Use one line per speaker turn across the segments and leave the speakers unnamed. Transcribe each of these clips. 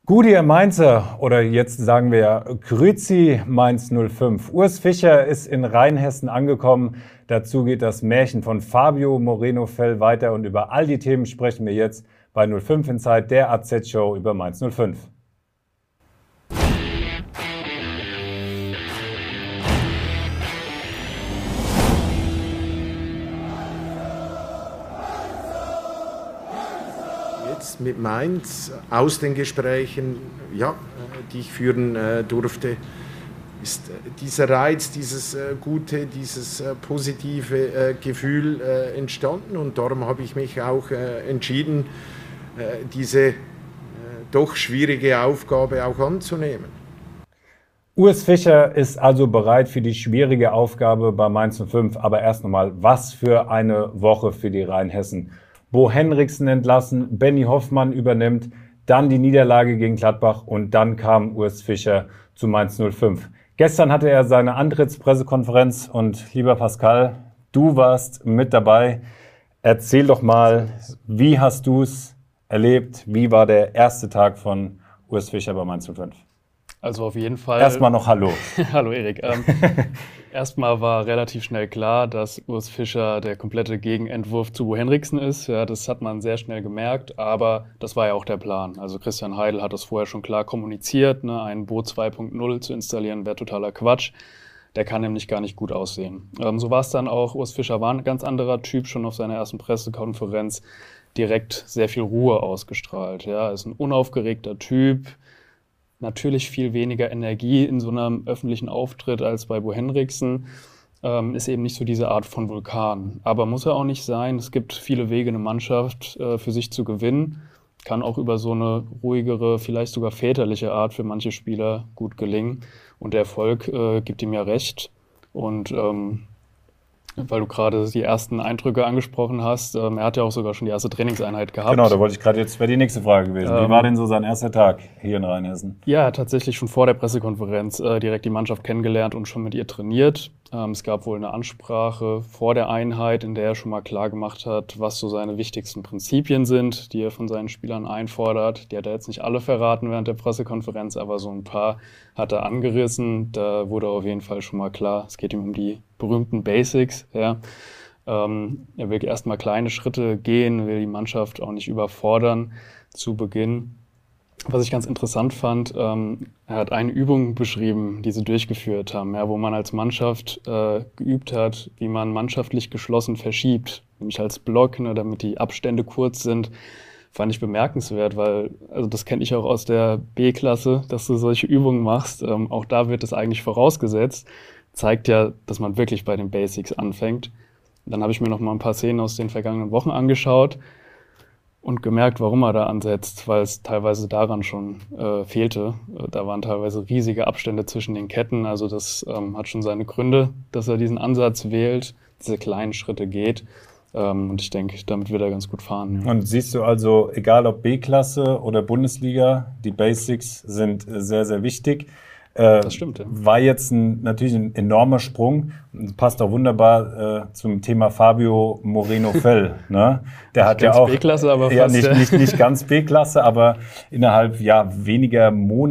Gute ihr Mainzer, oder jetzt sagen wir Grüezi Mainz 05. Urs Fischer ist in Rheinhessen angekommen. Dazu geht das Märchen von Fabio Moreno-Fell weiter und über all die Themen sprechen wir jetzt bei 05 Inside, der AZ-Show über Mainz 05.
Mit Mainz aus den Gesprächen, die ich führen durfte, ist dieser Reiz, dieses gute, dieses positive Gefühl entstanden, und darum habe ich mich auch entschieden, diese doch schwierige Aufgabe auch anzunehmen.
Urs Fischer ist also bereit für die schwierige Aufgabe bei Mainz 05, aber erst nochmal, was für eine Woche für die Rheinhessen. Bo Henriksen entlassen, Benny Hoffmann übernimmt, dann die Niederlage gegen Gladbach und dann kam Urs Fischer zu Mainz 05. Gestern hatte er seine Antrittspressekonferenz und lieber Pascal, du warst mit dabei. Erzähl doch mal, wie hast du es erlebt? Wie war der erste Tag von Urs Fischer bei Mainz 05?
Also auf jeden Fall.
Erstmal noch Hallo.
Hallo Erik. Erstmal war relativ schnell klar, dass Urs Fischer der komplette Gegenentwurf zu Bo Henriksen ist. Ja, das hat man sehr schnell gemerkt, aber das war ja auch der Plan. Also Christian Heidel hat das vorher schon klar kommuniziert, ne? Einen Bo 2.0 zu installieren wäre totaler Quatsch. Der kann nämlich gar nicht gut aussehen. So war es dann auch. Urs Fischer war ein ganz anderer Typ, schon auf seiner ersten Pressekonferenz direkt sehr viel Ruhe ausgestrahlt. Ja, ist ein unaufgeregter Typ. Natürlich viel weniger Energie in so einem öffentlichen Auftritt als bei Bo Henriksen. Ist eben nicht so diese Art von Vulkan. Aber muss er auch nicht sein. Es gibt viele Wege, eine Mannschaft für sich zu gewinnen. Kann auch über so eine ruhigere, vielleicht sogar väterliche Art für manche Spieler gut gelingen. Und der Erfolg gibt ihm ja recht. Und weil du gerade die ersten Eindrücke angesprochen hast, er hat ja auch sogar schon die erste Trainingseinheit gehabt.
Genau, da wollte ich gerade, jetzt wäre die nächste Frage gewesen. Wie war denn so sein erster Tag hier in Rheinhessen?
Ja, tatsächlich schon vor der Pressekonferenz direkt die Mannschaft kennengelernt und schon mit ihr trainiert. Es gab wohl eine Ansprache vor der Einheit, in der er schon mal klar gemacht hat, was so seine wichtigsten Prinzipien sind, die er von seinen Spielern einfordert. Die hat er jetzt nicht alle verraten während der Pressekonferenz, aber so ein paar hat er angerissen. Da wurde auf jeden Fall schon mal klar, es geht ihm um die berühmten Basics. Ja. Er will erstmal kleine Schritte gehen, will die Mannschaft auch nicht überfordern zu Beginn. Was ich ganz interessant fand, er hat eine Übung beschrieben, die sie durchgeführt haben, ja, wo man als Mannschaft geübt hat, wie man mannschaftlich geschlossen verschiebt, nämlich als Block, ne, damit die Abstände kurz sind. Fand ich bemerkenswert, weil, also das kenne ich auch aus der B-Klasse, dass du solche Übungen machst. Auch da wird es eigentlich vorausgesetzt. Zeigt ja, dass man wirklich bei den Basics anfängt. Dann habe ich mir noch mal ein paar Szenen aus den vergangenen Wochen angeschaut und gemerkt, warum er da ansetzt, weil es teilweise daran schon fehlte. Da waren teilweise riesige Abstände zwischen den Ketten. Also das hat schon seine Gründe, dass er diesen Ansatz wählt, diese kleinen Schritte geht. Und ich denke, damit wird er ganz gut fahren. Ja.
Und siehst du also, egal ob B-Klasse oder Bundesliga, die Basics sind sehr, sehr wichtig.
Das stimmt, ja.
War jetzt natürlich ein enormer Sprung. Passt auch wunderbar zum Thema Fabio Moreno-Fell. Ne? Der hat ja auch
B-Klasse, aber
ja,
fast,
nicht ganz B-Klasse, aber innerhalb weniger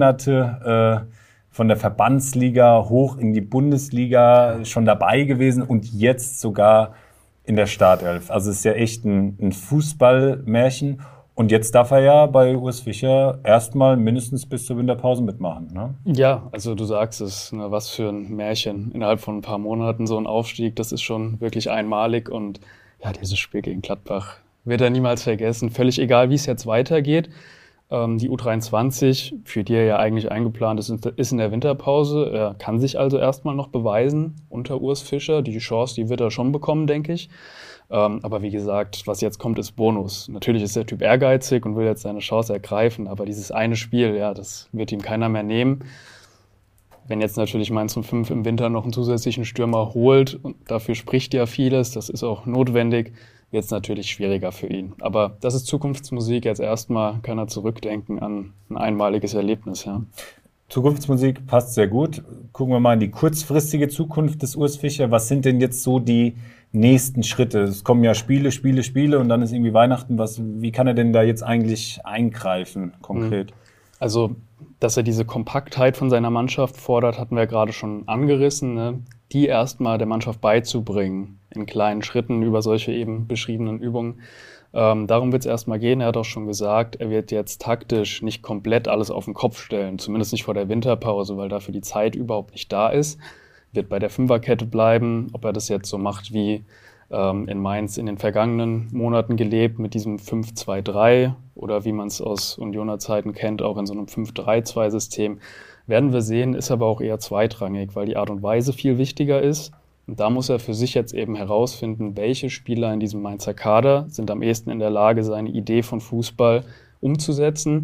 Monate von der Verbandsliga hoch in die Bundesliga schon dabei gewesen und jetzt sogar in der Startelf. Also es ist ja echt ein Fußballmärchen. Und jetzt darf er ja bei Urs Fischer erstmal mindestens bis zur Winterpause mitmachen, ne?
Ja, also du sagst es, ne, was für ein Märchen. Innerhalb von ein paar Monaten so ein Aufstieg, das ist schon wirklich einmalig. Und ja, dieses Spiel gegen Gladbach wird er niemals vergessen. Völlig egal, wie es jetzt weitergeht. Die U23, für die er ja eigentlich eingeplant ist in der Winterpause. Er kann sich also erstmal noch beweisen unter Urs Fischer. Die Chance, die wird er schon bekommen, denke ich. Aber wie gesagt, was jetzt kommt, ist Bonus. Natürlich ist der Typ ehrgeizig und will jetzt seine Chance ergreifen, aber dieses eine Spiel, ja, das wird ihm keiner mehr nehmen. Wenn jetzt natürlich Mainz 05 im Winter noch einen zusätzlichen Stürmer holt, und dafür spricht ja vieles, das ist auch notwendig, wird es natürlich schwieriger für ihn. Aber das ist Zukunftsmusik. Jetzt erstmal kann er zurückdenken an ein einmaliges Erlebnis. Ja.
Zukunftsmusik passt sehr gut. Gucken wir mal in die kurzfristige Zukunft des Urs Fischer. Was sind denn jetzt so die nächsten Schritte? Es kommen ja Spiele und dann ist irgendwie Weihnachten. Wie kann er denn da jetzt eigentlich eingreifen konkret?
Also, dass er diese Kompaktheit von seiner Mannschaft fordert, hatten wir gerade schon angerissen, ne? Die erstmal der Mannschaft beizubringen, in kleinen Schritten über solche eben beschriebenen Übungen. Darum wird es erstmal gehen. Er hat auch schon gesagt, er wird jetzt taktisch nicht komplett alles auf den Kopf stellen, zumindest nicht vor der Winterpause, weil dafür die Zeit überhaupt nicht da ist. Wird bei der Fünferkette bleiben. Ob er das jetzt so macht wie in Mainz in den vergangenen Monaten gelebt mit diesem 5-2-3 oder wie man es aus Unioner Zeiten kennt, auch in so einem 5-3-2-System, werden wir sehen, ist aber auch eher zweitrangig, weil die Art und Weise viel wichtiger ist. Und da muss er für sich jetzt eben herausfinden, welche Spieler in diesem Mainzer Kader sind am ehesten in der Lage, seine Idee von Fußball umzusetzen.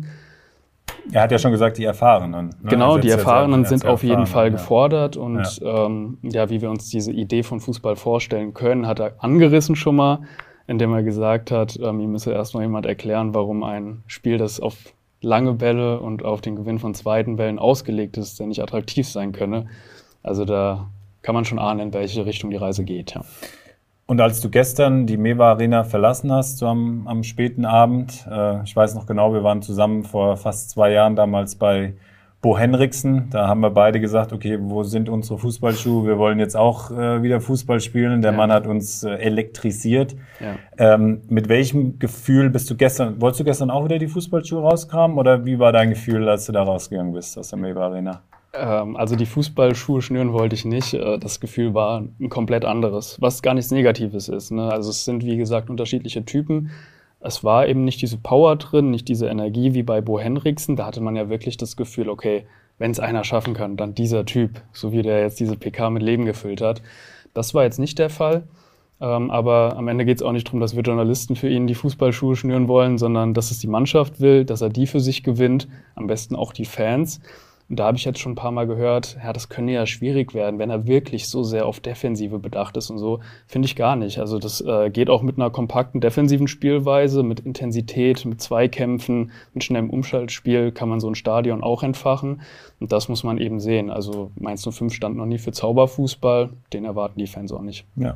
Er hat ja schon gesagt, die Erfahrenen.
Ne? Genau, die Erfahrenen sind auf jeden Fall gefordert. Und wie wir uns diese Idee von Fußball vorstellen können, hat er angerissen schon mal, indem er gesagt hat, ihm müsse erst mal jemand erklären, warum ein Spiel, das auf lange Bälle und auf den Gewinn von zweiten Bällen ausgelegt ist, der nicht attraktiv sein könne. Also da kann man schon ahnen, in welche Richtung die Reise geht. Ja.
Und als du gestern die Mewa Arena verlassen hast, so am späten Abend, ich weiß noch genau, wir waren zusammen vor fast 2 Jahren damals bei Bo Henriksen. Da haben wir beide gesagt, okay, wo sind unsere Fußballschuhe? Wir wollen jetzt auch wieder Fußball spielen. Der Mann hat uns elektrisiert. Ja. Mit welchem Gefühl wolltest du gestern auch wieder die Fußballschuhe rauskramen? Oder wie war dein Gefühl, als du da rausgegangen bist aus der Mewa Arena?
Also die Fußballschuhe schnüren wollte ich nicht. Das Gefühl war ein komplett anderes, was gar nichts Negatives ist. Ne? Also es sind, wie gesagt, unterschiedliche Typen. Es war eben nicht diese Power drin, nicht diese Energie wie bei Bo Henriksen. Da hatte man ja wirklich das Gefühl, okay, wenn es einer schaffen kann, dann dieser Typ, so wie der jetzt diese PK mit Leben gefüllt hat. Das war jetzt nicht der Fall. Aber am Ende geht es auch nicht darum, dass wir Journalisten für ihn die Fußballschuhe schnüren wollen, sondern dass es die Mannschaft will, dass er die für sich gewinnt, am besten auch die Fans. Und da habe ich jetzt schon ein paar Mal gehört, ja, das könnte ja schwierig werden, wenn er wirklich so sehr auf Defensive bedacht ist und so. Finde ich gar nicht. Also das geht auch mit einer kompakten defensiven Spielweise, mit Intensität, mit Zweikämpfen, mit schnellem Umschaltspiel kann man so ein Stadion auch entfachen. Und das muss man eben sehen. Also Mainz 05 stand noch nie für Zauberfußball, den erwarten die Fans auch nicht.
Ja.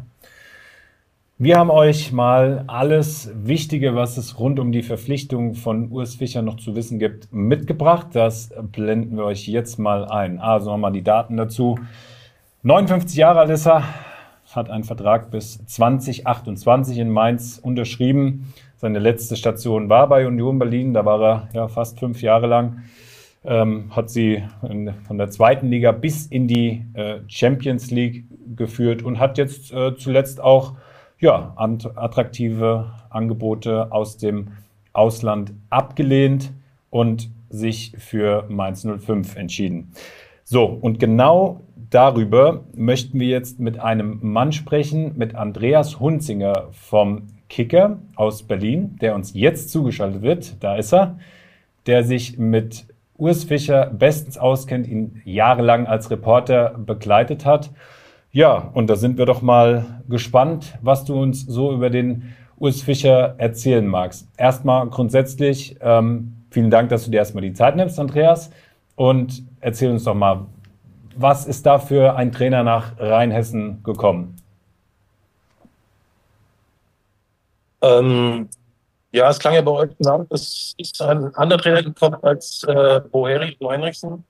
Wir haben euch mal alles Wichtige, was es rund um die Verpflichtung von Urs Fischer noch zu wissen gibt, mitgebracht. Das blenden wir euch jetzt mal ein. Also nochmal die Daten dazu. 59 Jahre alt ist er, hat einen Vertrag bis 2028 in Mainz unterschrieben. Seine letzte Station war bei Union Berlin, da war er ja fast 5 Jahre lang. Hat sie von der 2. Liga bis in die Champions League geführt und hat jetzt zuletzt auch attraktive Angebote aus dem Ausland abgelehnt und sich für Mainz 05 entschieden. So, und genau darüber möchten wir jetzt mit einem Mann sprechen, mit Andreas Hunzinger vom Kicker aus Berlin, der uns jetzt zugeschaltet wird. Da ist er, der sich mit Urs Fischer bestens auskennt, ihn jahrelang als Reporter begleitet hat. Ja, und da sind wir doch mal gespannt, was du uns so über den Urs Fischer erzählen magst. Erstmal grundsätzlich, vielen Dank, dass du dir erstmal die Zeit nimmst, Andreas. Und erzähl uns doch mal, was ist da für ein Trainer nach Rheinhessen gekommen?
Es klang ja bei euch genau. Es ist ein anderer Trainer gekommen als Bo Henriksen.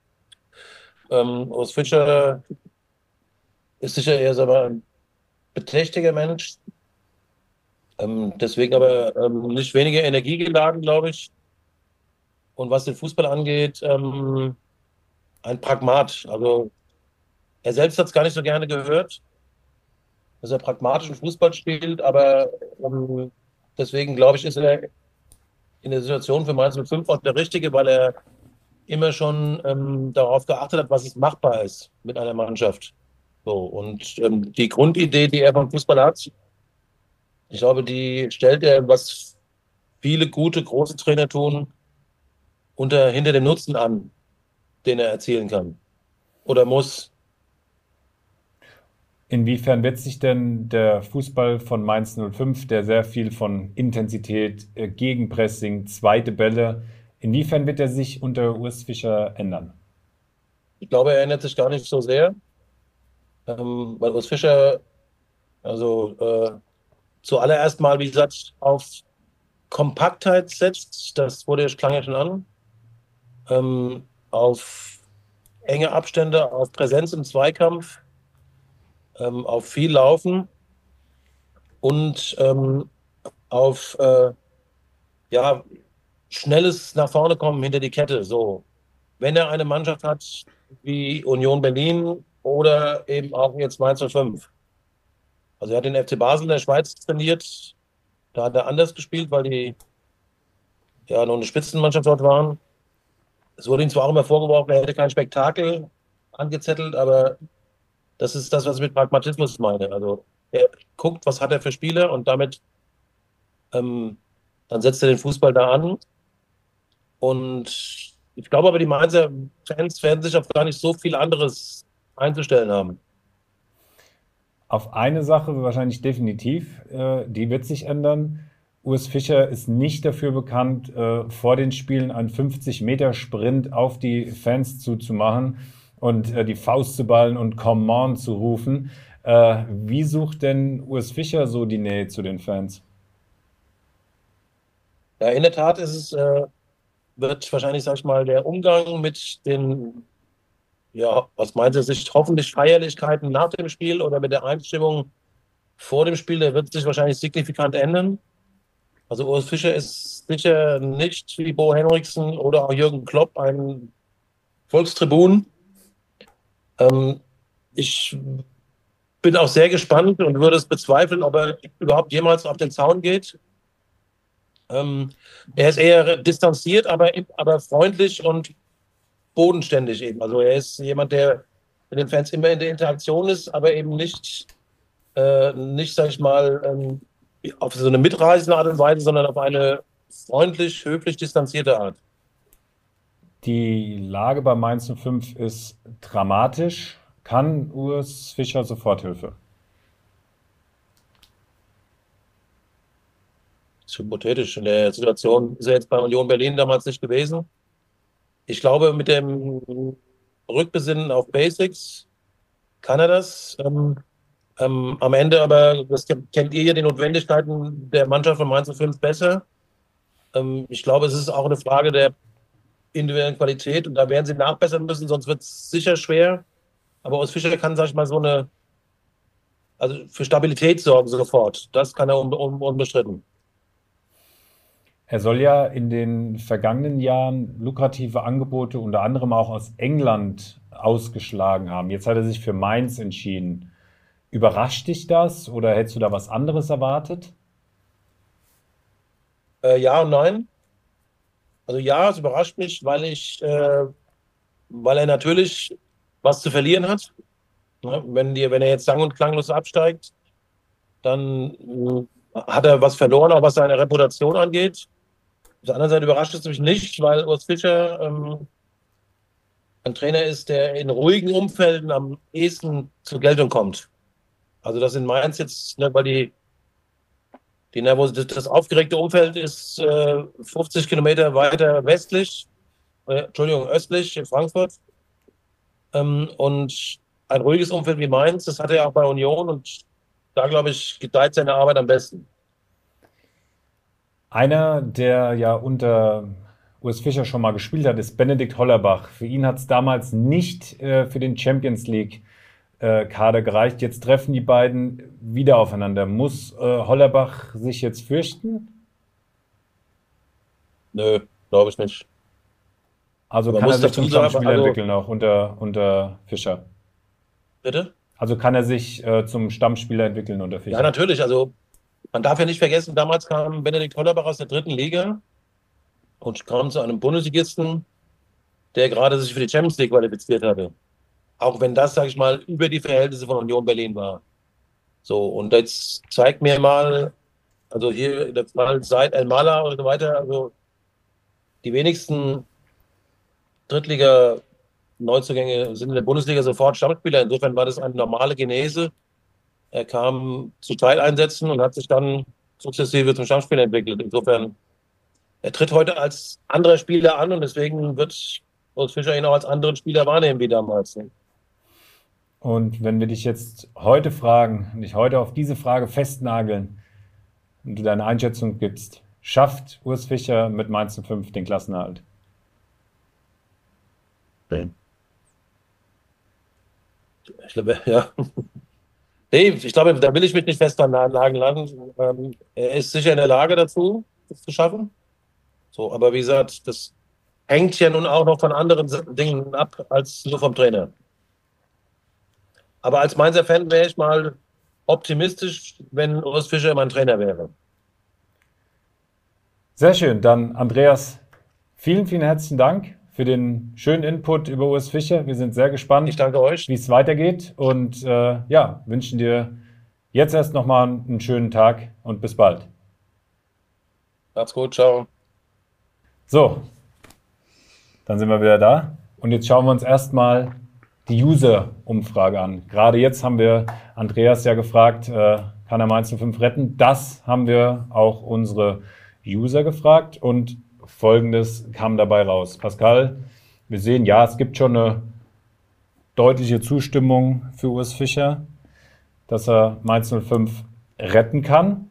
Urs Fischer ist sicher eher ein beträchtlicher Mensch, deswegen aber nicht weniger Energie geladen, glaube ich. Und was den Fußball angeht, ein Pragmat. Also er selbst hat es gar nicht so gerne gehört, dass er pragmatischen Fußball spielt, aber deswegen glaube ich, ist er in der Situation für Mainz 05 auch der Richtige, weil er immer schon darauf geachtet hat, was es machbar ist mit einer Mannschaft. So, und die Grundidee, die er vom Fußball hat, ich glaube, die stellt er, was viele gute, große Trainer tun, hinter dem Nutzen an, den er erzielen kann oder muss.
Inwiefern wird sich denn der Fußball von Mainz 05, der sehr viel von Intensität, Gegenpressing, zweite Bälle, inwiefern wird er sich unter Urs Fischer ändern?
Ich glaube, er ändert sich gar nicht so sehr. Weil Urs Fischer zuallererst mal, wie gesagt, auf Kompaktheit setzt. Das klang ja schon an. auf enge Abstände, auf Präsenz im Zweikampf, auf viel Laufen und auf ja, schnelles nach vorne kommen hinter die Kette. So, wenn er eine Mannschaft hat wie Union Berlin oder eben auch jetzt Mainz 05. Also er hat den FC Basel in der Schweiz trainiert. Da hat er anders gespielt, weil die ja noch eine Spitzenmannschaft dort waren. Es wurde ihm zwar auch immer vorgeworfen, er hätte kein Spektakel angezettelt, aber das ist das, was ich mit Pragmatismus meine. Also er guckt, was hat er für Spieler und damit ähm, dann setzt er den Fußball da an. Und ich glaube aber, die Mainzer Fans werden sich auf gar nicht so viel anderes einzustellen haben.
Auf eine Sache wahrscheinlich definitiv, die wird sich ändern. Urs Fischer ist nicht dafür bekannt, vor den Spielen einen 50-Meter-Sprint auf die Fans zuzumachen und die Faust zu ballen und Come on zu rufen. Wie sucht denn Urs Fischer so die Nähe zu den Fans?
Ja, in der Tat wird wahrscheinlich, sag ich mal, der Umgang mit den, ja, aus meiner Sicht hoffentlich Feierlichkeiten nach dem Spiel oder mit der Einstimmung vor dem Spiel, der wird sich wahrscheinlich signifikant ändern. Also Urs Fischer ist sicher nicht wie Bo Henriksen oder auch Jürgen Klopp ein Volkstribun. Ähm, Ich bin auch sehr gespannt und würde es bezweifeln, ob er überhaupt jemals auf den Zaun geht. Er ist eher distanziert, aber freundlich und bodenständig eben. Also er ist jemand, der mit den Fans immer in der Interaktion ist, aber eben nicht, sag ich mal, auf so eine mitreißende Art und Weise, sondern auf eine freundlich, höflich distanzierte Art.
Die Lage bei Mainz 05 ist dramatisch. Kann Urs Fischer Soforthilfe?
Das ist hypothetisch. In der Situation ist er jetzt bei Union Berlin damals nicht gewesen. Ich glaube, mit dem Rückbesinnen auf Basics kann er das. Am Ende aber, das kennt ihr ja, die Notwendigkeiten der Mannschaft von Mainz 05 besser. Ich glaube, es ist auch eine Frage der individuellen Qualität und da werden sie nachbessern müssen, sonst wird es sicher schwer. Aber aus Fischer kann, sag ich mal, also für Stabilität sorgen sofort. Das kann er unbestritten.
Er soll ja in den vergangenen Jahren lukrative Angebote unter anderem auch aus England ausgeschlagen haben. Jetzt hat er sich für Mainz entschieden. Überrascht dich das oder hättest du da was anderes erwartet?
Ja und nein. Also ja, es überrascht mich, weil er natürlich was zu verlieren hat. Ne? Wenn er jetzt sang- und klanglos absteigt, dann hat er was verloren, auch was seine Reputation angeht. Auf der anderen Seite überrascht es mich nicht, weil Urs Fischer ein Trainer ist, der in ruhigen Umfelden am ehesten zur Geltung kommt. Also das in Mainz jetzt, ne, weil die Nervosität, das aufgeregte Umfeld ist 50 Kilometer weiter westlich, Entschuldigung, östlich in Frankfurt. Und ein ruhiges Umfeld wie Mainz, das hat er auch bei Union und da, glaube ich, gedeiht seine Arbeit am besten.
Einer, der ja unter Urs Fischer schon mal gespielt hat, ist Benedikt Hollerbach. Für ihn hat es damals nicht für den Champions League Kader gereicht. Jetzt treffen die beiden wieder aufeinander. Muss Hollerbach sich jetzt fürchten?
Nö, glaube ich nicht.
Also
Man
kann er
muss
sich
dazu
zum
sagen,
Stammspieler
also,
entwickeln auch unter Fischer?
bitte?
Also kann er sich zum Stammspieler entwickeln unter
Ja,
Fischer?
natürlich. Also man darf ja nicht vergessen, damals kam Benedikt Hollerbach aus der dritten Liga und kam zu einem Bundesligisten, der gerade sich für die Champions League qualifiziert hatte. Auch wenn das, sage ich mal, über die Verhältnisse von Union Berlin war. So, und jetzt zeigt mir mal, also hier, das mal seit El Mala und so weiter, also die wenigsten Drittliga-Neuzugänge sind in der Bundesliga sofort Stammspieler. Insofern war das eine normale Genese. Er kam zu Teileinsätzen und hat sich dann sukzessive zum Stammspieler entwickelt. Insofern, er tritt heute als anderer Spieler an und deswegen wird Urs Fischer ihn auch als anderen Spieler wahrnehmen wie damals.
Und wenn wir dich jetzt heute fragen, dich heute auf diese Frage festnageln und du deine Einschätzung gibst, schafft Urs Fischer mit Mainz 05 den Klassenerhalt?
Ich glaube, ja. Nee, ich glaube, da will ich mich nicht festnageln lassen. Er ist sicher in der Lage dazu, das zu schaffen. So, aber wie gesagt, das hängt ja nun auch noch von anderen Dingen ab, als nur vom Trainer. Aber als Mainzer Fan wäre ich mal optimistisch, wenn Urs Fischer mein Trainer wäre.
Sehr schön. Dann, Andreas, vielen, vielen herzlichen Dank für den schönen Input über Urs Fischer. Wir sind sehr gespannt,
Ich danke euch.
wie es weitergeht und wünschen dir jetzt erst nochmal einen schönen Tag und bis bald.
Macht's gut, ciao.
So, dann sind wir wieder da und jetzt schauen wir uns erstmal die User-Umfrage an. Gerade jetzt haben wir Andreas ja gefragt, kann er Mainz 05 retten? Das haben wir auch unsere User gefragt und Folgendes kam dabei raus. Pascal, wir sehen, ja, es gibt schon eine deutliche Zustimmung für Urs Fischer, dass er Mainz 05 retten kann.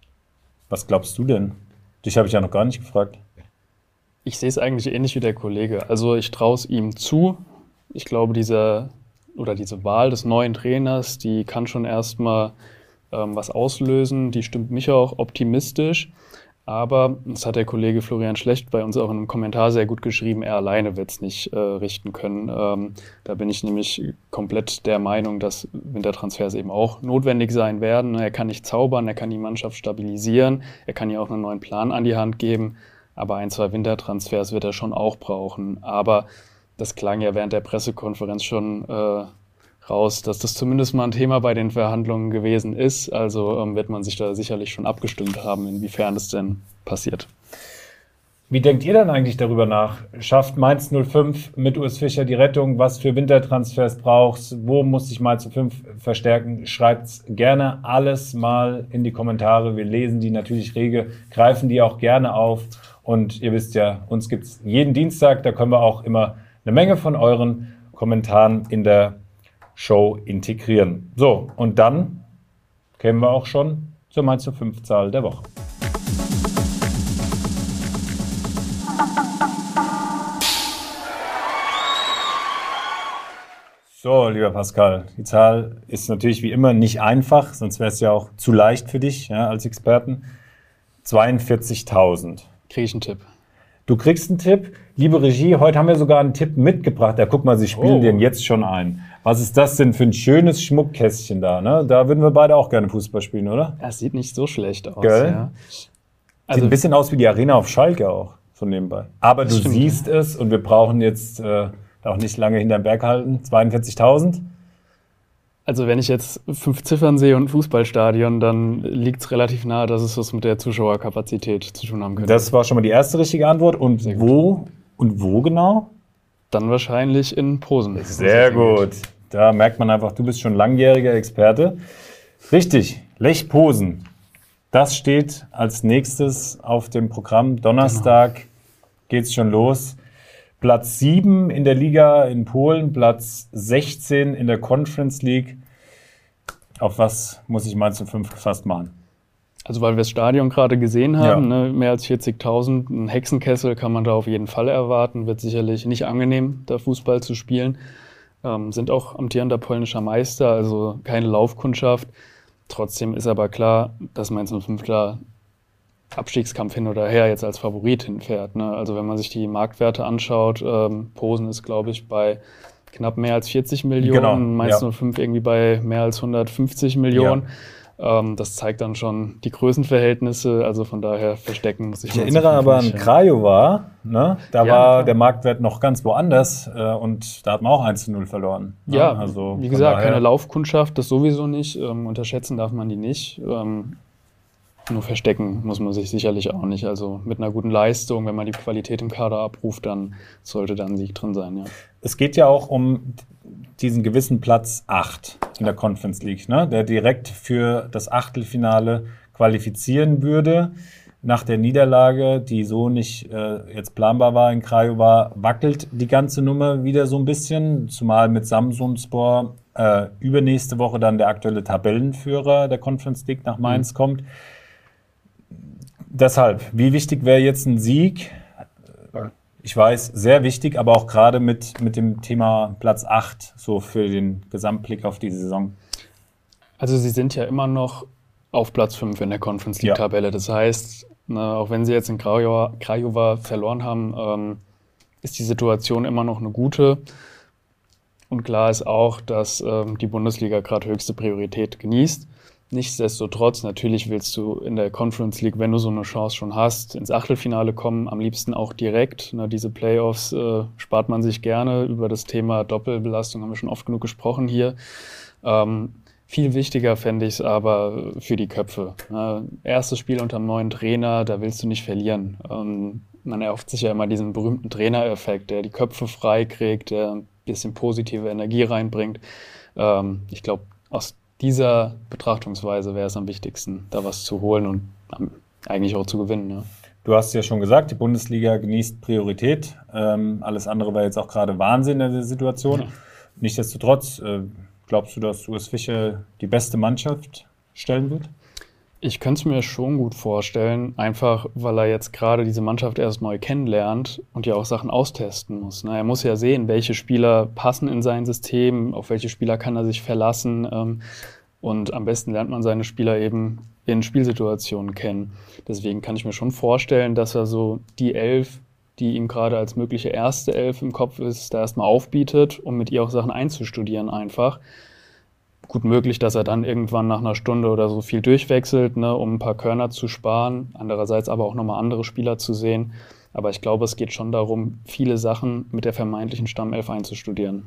Was glaubst du denn? Dich habe ich ja noch gar nicht gefragt.
Ich sehe es eigentlich ähnlich wie der Kollege. Also ich traue es ihm zu. Ich glaube, diese Wahl des neuen Trainers, die kann schon erstmal was auslösen. Die stimmt mich auch optimistisch. Aber, das hat der Kollege Florian Schlecht bei uns auch in einem Kommentar sehr gut geschrieben, er alleine wird es nicht richten können. Da bin ich nämlich komplett der Meinung, dass Wintertransfers eben auch notwendig sein werden. Er kann nicht zaubern, er kann die Mannschaft stabilisieren, er kann ihr auch einen neuen Plan an die Hand geben. Aber 1, 2 Wintertransfers wird er schon auch brauchen. Aber das klang ja während der Pressekonferenz schon raus, dass das zumindest mal ein Thema bei den Verhandlungen gewesen ist. Also wird man sich da sicherlich schon abgestimmt haben, inwiefern es denn passiert.
Wie denkt ihr dann eigentlich darüber nach? Schafft Mainz 05 mit Urs Fischer die Rettung? Was für Wintertransfers brauchst? Wo muss sich Mainz 05 verstärken? Schreibt's gerne alles mal in die Kommentare. Wir lesen die natürlich rege, greifen die auch gerne auf. Und ihr wisst ja, uns gibt's jeden Dienstag. Da können wir auch immer eine Menge von euren Kommentaren in der Show integrieren. So, und dann kämen wir auch schon zur Mainz 05 Zahl der Woche. So, lieber Pascal, die Zahl ist natürlich wie immer nicht einfach, sonst wäre es ja auch zu leicht für dich, ja, als Experten. 42.000.
Kriege ich einen Tipp?
Du kriegst einen Tipp. Liebe Regie, heute haben wir sogar einen Tipp mitgebracht. Ja, guck mal, sie spielen den jetzt schon ein. Was ist das denn für ein schönes Schmuckkästchen da? Ne? Da würden wir beide auch gerne Fußball spielen, oder?
Das sieht nicht so schlecht aus.
Gell?
Ja.
Sieht ein bisschen aus wie die Arena auf Schalke auch, so nebenbei. Aber du
stimmt,
siehst es und wir brauchen jetzt auch nicht lange hinterm Berg halten. 42.000.
Also wenn ich jetzt 5 Ziffern sehe und ein Fußballstadion, dann liegt es relativ nahe, dass es was mit der Zuschauerkapazität zu tun haben könnte.
Das war schon mal die erste richtige Antwort. Und wo genau?
Dann wahrscheinlich in Posen.
Sehr gut. Da merkt man einfach, du bist schon langjähriger Experte. Richtig, Lech Posen. Das steht als nächstes auf dem Programm. Donnerstag geht's schon los. Platz 7 in der Liga in Polen, Platz 16 in der Conference League. Auf was muss ich Mainz 05 gefasst machen?
Also weil wir das Stadion gerade gesehen haben, ne, mehr als 40.000, ein Hexenkessel kann man da auf jeden Fall erwarten. Wird sicherlich nicht angenehm, da Fußball zu spielen. Sind auch amtierender polnischer Meister, also keine Laufkundschaft. Trotzdem ist aber klar, dass Mainz 05 da Abstiegskampf hin oder her jetzt als Favorit hinfährt. Ne? Also wenn man sich die Marktwerte anschaut, Posen ist, glaube ich, bei knapp mehr als 40 Millionen,
Genau,
Mainz 05 irgendwie bei mehr als 150 Millionen. Das zeigt dann schon die Größenverhältnisse, also von daher verstecken muss ich.
Ich erinnere aber an Craiova, ne? Da war
klar.
der Marktwert noch ganz woanders und da hat man auch 1:0 verloren. Ne?
Ja,
also
wie gesagt,
daher,
keine Laufkundschaft, das sowieso nicht. Unterschätzen darf man die nicht. Nur verstecken muss man sich sicherlich auch nicht. Also mit einer guten Leistung, wenn man die Qualität im Kader abruft, dann sollte da ein Sieg drin sein, ja.
Es geht ja auch um diesen gewissen Platz 8 in der Conference League, ne? Der direkt für das Achtelfinale qualifizieren würde. Nach der Niederlage, die so nicht jetzt planbar war in Craiova, wackelt die ganze Nummer wieder so ein bisschen, zumal mit Samsunspor übernächste Woche dann der aktuelle Tabellenführer der Conference League nach Mainz kommt. Deshalb, wie wichtig wäre jetzt ein Sieg Ich weiß, sehr wichtig, aber auch gerade mit dem Thema Platz 8, so für den Gesamtblick auf die Saison.
Also sie sind ja immer noch auf Platz 5 in der Conference League-Tabelle. Das heißt, auch wenn sie jetzt in Craiova verloren haben, ist die Situation immer noch eine gute. Und klar ist auch, dass die Bundesliga gerade höchste Priorität genießt. Nichtsdestotrotz, natürlich willst du in der Conference League, wenn du so eine Chance schon hast, ins Achtelfinale kommen, am liebsten auch direkt. Diese Playoffs spart man sich gerne. Über das Thema Doppelbelastung haben wir schon oft genug gesprochen hier. Viel wichtiger fände ich es aber für die Köpfe. Erstes Spiel unter dem neuen Trainer, da willst du nicht verlieren. Man erhofft sich ja immer diesen berühmten Trainereffekt, der die Köpfe frei kriegt, der ein bisschen positive Energie reinbringt. Ich glaube, aus dieser Betrachtungsweise wäre es am wichtigsten, da was zu holen und eigentlich auch zu gewinnen. Ja.
Du hast ja schon gesagt, die Bundesliga genießt Priorität. Alles andere war jetzt auch gerade Wahnsinn in der Situation. Ja. Nichtsdestotrotz, glaubst du, dass US Fischer die beste Mannschaft stellen wird?
Ich könnte es mir schon gut vorstellen, einfach weil er jetzt gerade diese Mannschaft erst neu kennenlernt und ja auch Sachen austesten muss. Er muss ja sehen, welche Spieler passen in sein System, auf welche Spieler kann er sich verlassen. Und am besten lernt man seine Spieler eben in Spielsituationen kennen. Deswegen kann ich mir schon vorstellen, dass er so die 11, die ihm gerade als mögliche erste 11 im Kopf ist, da erstmal aufbietet, um mit ihr auch Sachen einzustudieren einfach. Gut möglich, dass er dann irgendwann nach einer Stunde oder so viel durchwechselt, um ein paar Körner zu sparen. Andererseits aber auch nochmal andere Spieler zu sehen. Aber ich glaube, es geht schon darum, viele Sachen mit der vermeintlichen Stammelf einzustudieren.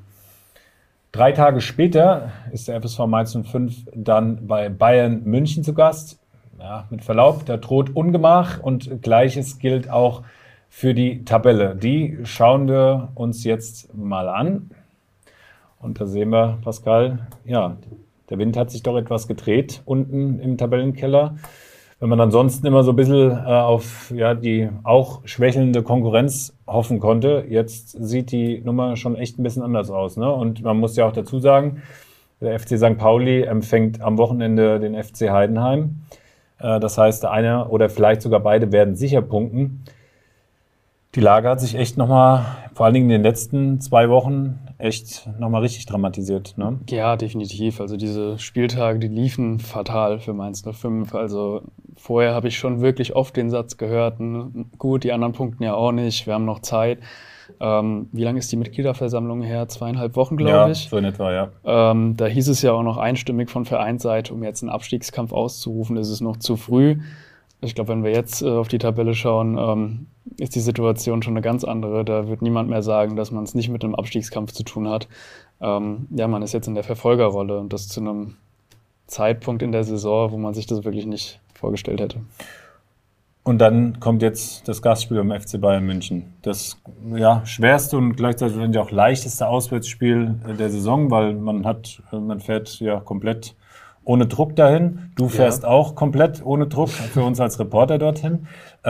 3 Tage später ist der FSV Mainz 05 dann bei Bayern München zu Gast. Ja, mit Verlaub, da droht Ungemach und Gleiches gilt auch für die Tabelle. Die schauen wir uns jetzt mal an. Und da sehen wir, Pascal, ja, der Wind hat sich doch etwas gedreht unten im Tabellenkeller. Wenn man ansonsten immer so ein bisschen auf die auch schwächelnde Konkurrenz hoffen konnte, jetzt sieht die Nummer schon echt ein bisschen anders aus. Ne? Und man muss ja auch dazu sagen, der FC St. Pauli empfängt am Wochenende den FC Heidenheim. Das heißt, der eine oder vielleicht sogar beide werden sicher punkten. Die Lage hat sich echt nochmal, vor allen Dingen in den letzten 2 Wochen, echt nochmal richtig dramatisiert. Ne?
Ja, definitiv. Also diese Spieltage, die liefen fatal für Mainz 05. Also vorher habe ich schon wirklich oft den Satz gehört, gut, die anderen punkten ja auch nicht, wir haben noch Zeit. Wie lange ist die Mitgliederversammlung her? 2,5 Wochen, glaube ich.
Ja, so in etwa, ja.
Da hieß es ja auch noch einstimmig von Vereinsseite, um jetzt einen Abstiegskampf auszurufen, ist es noch zu früh. Ich glaube, wenn wir jetzt auf die Tabelle schauen, ist die Situation schon eine ganz andere. Da wird niemand mehr sagen, dass man es nicht mit einem Abstiegskampf zu tun hat. Man ist jetzt in der Verfolgerrolle und das zu einem Zeitpunkt in der Saison, wo man sich das wirklich nicht vorgestellt hätte.
Und dann kommt jetzt das Gastspiel beim FC Bayern München. Das schwerste und gleichzeitig auch leichteste Auswärtsspiel der Saison, weil man fährt ja komplett ohne Druck dahin. Du fährst auch komplett ohne Druck für uns als Reporter dorthin.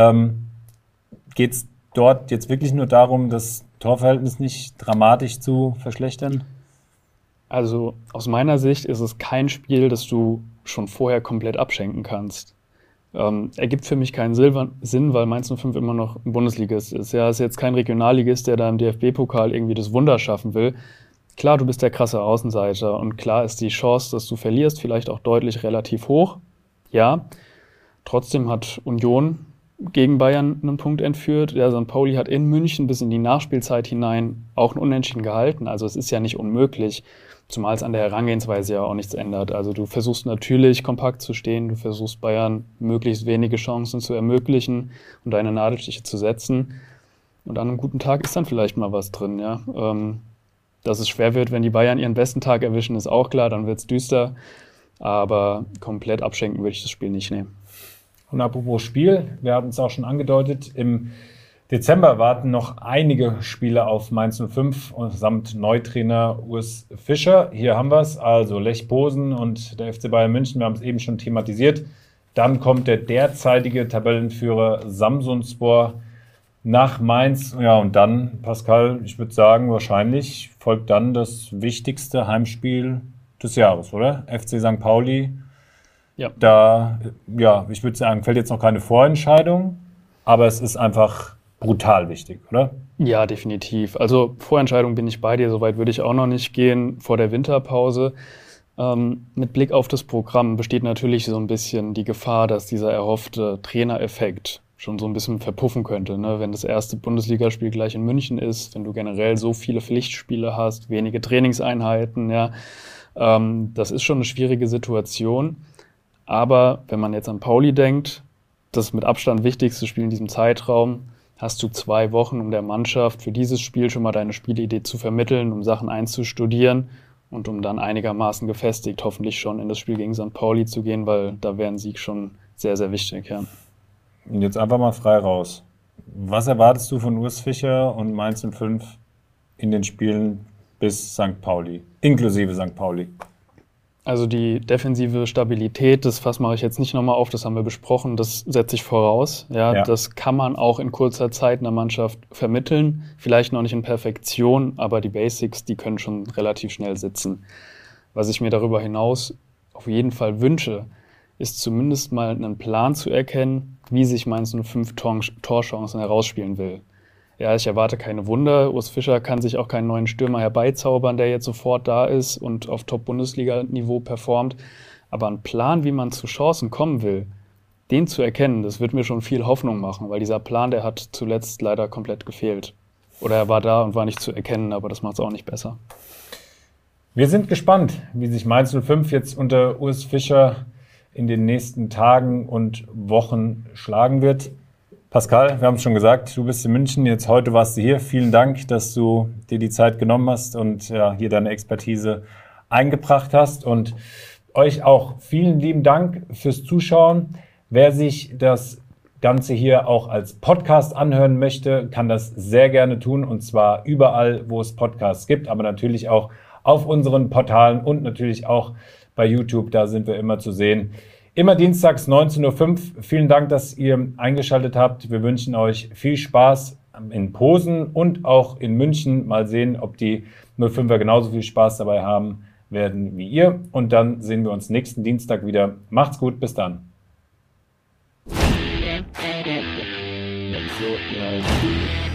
Geht es dort jetzt wirklich nur darum, das Torverhältnis nicht dramatisch zu verschlechtern?
Also aus meiner Sicht ist es kein Spiel, das du schon vorher komplett abschenken kannst. Ergibt für mich keinen Sinn, weil Mainz 05 immer noch ein Bundesligist ist. Ja, ist jetzt kein Regionalligist, der da im DFB-Pokal irgendwie das Wunder schaffen will. Klar, du bist der krasse Außenseiter und klar ist die Chance, dass du verlierst, vielleicht auch deutlich relativ hoch. Ja, trotzdem hat Union gegen Bayern einen Punkt entführt. Der St. Pauli hat in München bis in die Nachspielzeit hinein auch ein Unentschieden gehalten. Also es ist ja nicht unmöglich, zumal es an der Herangehensweise ja auch nichts ändert. Also du versuchst natürlich kompakt zu stehen, du versuchst Bayern möglichst wenige Chancen zu ermöglichen und deine Nadelstiche zu setzen. Und an einem guten Tag ist dann vielleicht mal was drin, ja. Dass es schwer wird, wenn die Bayern ihren besten Tag erwischen, ist auch klar, dann wird es düster. Aber komplett abschenken würde ich das Spiel nicht nehmen.
Und apropos Spiel, wir hatten es auch schon angedeutet, im Dezember warten noch einige Spiele auf Mainz 05 samt Neutrainer Urs Fischer. Hier haben wir es, also Lech Posen und der FC Bayern München, wir haben es eben schon thematisiert. Dann kommt der derzeitige Tabellenführer Samsunspor nach Mainz. Ja, und dann, Pascal, ich würde sagen, wahrscheinlich folgt dann das wichtigste Heimspiel des Jahres, oder? FC St. Pauli.
Ja.
Da, ich würde sagen, fällt jetzt noch keine Vorentscheidung, aber es ist einfach brutal wichtig, oder?
Ja, definitiv. Also Vorentscheidung bin ich bei dir, soweit würde ich auch noch nicht gehen vor der Winterpause. Mit Blick auf das Programm besteht natürlich so ein bisschen die Gefahr, dass dieser erhoffte Trainereffekt schon so ein bisschen verpuffen könnte, ne? Wenn das erste Bundesligaspiel gleich in München ist, wenn du generell so viele Pflichtspiele hast, wenige Trainingseinheiten, ja, das ist schon eine schwierige Situation. Aber wenn man jetzt an Pauli denkt, das mit Abstand wichtigste Spiel in diesem Zeitraum, hast du 2 Wochen, um der Mannschaft für dieses Spiel schon mal deine Spielidee zu vermitteln, um Sachen einzustudieren und um dann einigermaßen gefestigt hoffentlich schon in das Spiel gegen St. Pauli zu gehen, weil da wäre ein Sieg schon sehr, sehr wichtig. Ja.
Und jetzt einfach mal frei raus. Was erwartest du von Urs Fischer und Mainz 05 in den Spielen bis St. Pauli, inklusive St. Pauli?
Also die defensive Stabilität, das Fass mache ich jetzt nicht nochmal auf, das haben wir besprochen, das setze ich voraus. Ja. Das kann man auch in kurzer Zeit einer Mannschaft vermitteln. Vielleicht noch nicht in Perfektion, aber die Basics, die können schon relativ schnell sitzen. Was ich mir darüber hinaus auf jeden Fall wünsche, ist zumindest mal einen Plan zu erkennen, wie sich Mainz 05 Torchancen herausspielen will. Ja, ich erwarte keine Wunder. Urs Fischer kann sich auch keinen neuen Stürmer herbeizaubern, der jetzt sofort da ist und auf Top-Bundesliga-Niveau performt. Aber ein Plan, wie man zu Chancen kommen will, den zu erkennen, das wird mir schon viel Hoffnung machen, weil dieser Plan, der hat zuletzt leider komplett gefehlt. Oder er war da und war nicht zu erkennen, aber das macht es auch nicht besser.
Wir sind gespannt, wie sich Mainz 05 jetzt unter Urs Fischer in den nächsten Tagen und Wochen schlagen wird. Pascal, wir haben es schon gesagt, du bist in München, jetzt heute warst du hier. Vielen Dank, dass du dir die Zeit genommen hast und hier deine Expertise eingebracht hast. Und euch auch vielen lieben Dank fürs Zuschauen. Wer sich das Ganze hier auch als Podcast anhören möchte, kann das sehr gerne tun. Und zwar überall, wo es Podcasts gibt, aber natürlich auch auf unseren Portalen und natürlich auch bei YouTube. Da sind wir immer zu sehen. Immer dienstags 19:05 Uhr. Vielen Dank, dass ihr eingeschaltet habt. Wir wünschen euch viel Spaß in Posen und auch in München. Mal sehen, ob die 05er genauso viel Spaß dabei haben werden wie ihr. Und dann sehen wir uns nächsten Dienstag wieder. Macht's gut, bis dann.
So, ja.